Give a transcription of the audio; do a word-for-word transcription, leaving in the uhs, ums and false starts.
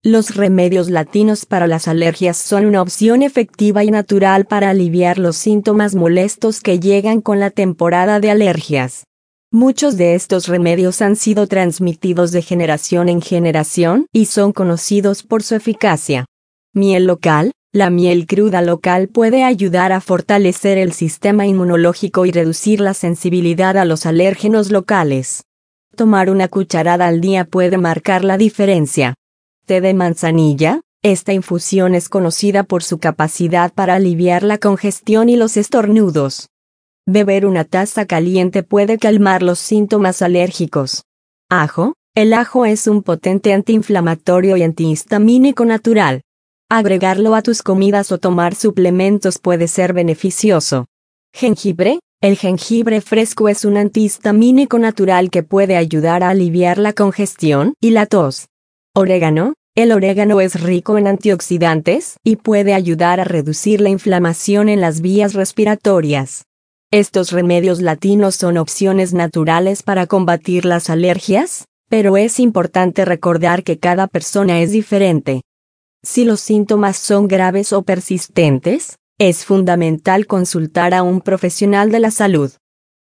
Los remedios latinos para las alergias son una opción efectiva y natural para aliviar los síntomas molestos que llegan con la temporada de alergias. Muchos de estos remedios han sido transmitidos de generación en generación y son conocidos por su eficacia. Miel local. La miel cruda local puede ayudar a fortalecer el sistema inmunológico y reducir la sensibilidad a los alérgenos locales. Tomar una cucharada al día puede marcar la diferencia. Té de manzanilla. Esta infusión es conocida por su capacidad para aliviar la congestión y los estornudos. Beber una taza caliente puede calmar los síntomas alérgicos. Ajo. El ajo es un potente antiinflamatorio y antihistamínico natural. Agregarlo a tus comidas o tomar suplementos puede ser beneficioso. Jengibre. El jengibre fresco es un antihistamínico natural que puede ayudar a aliviar la congestión y la tos. Orégano. El orégano es rico en antioxidantes y puede ayudar a reducir la inflamación en las vías respiratorias. Estos remedios latinos son opciones naturales para combatir las alergias, pero es importante recordar que cada persona es diferente. Si los síntomas son graves o persistentes, es fundamental consultar a un profesional de la salud.